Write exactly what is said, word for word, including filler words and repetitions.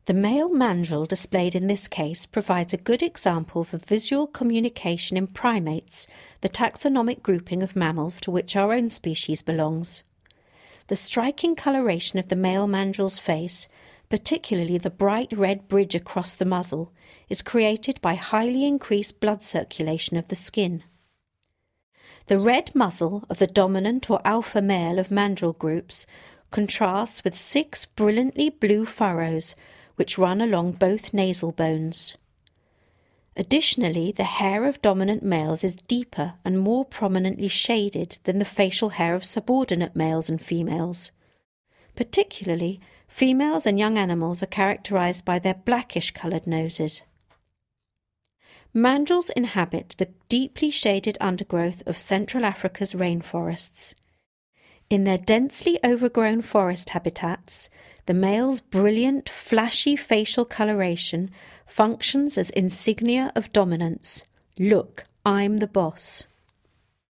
The male mandrill displayed in this case provides a good example for visual communication in primates, the taxonomic grouping of mammals to which our own species belongs. The striking coloration of the male mandrill's face, particularly the bright red bridge across the muzzle, is created by highly increased blood circulation of the skin. The red muzzle of the dominant or alpha male of mandrill groups contrasts with six brilliantly blue furrows which run along both nasal bones. Additionally, the hair of dominant males is deeper and more prominently shaded than the facial hair of subordinate males and females. Particularly, females and young animals are characterized by their blackish-coloured noses. Mandrills inhabit the deeply shaded undergrowth of Central Africa's rainforests. In their densely overgrown forest habitats, the male's brilliant, flashy facial coloration functions as insignia of dominance. Look, I'm the boss.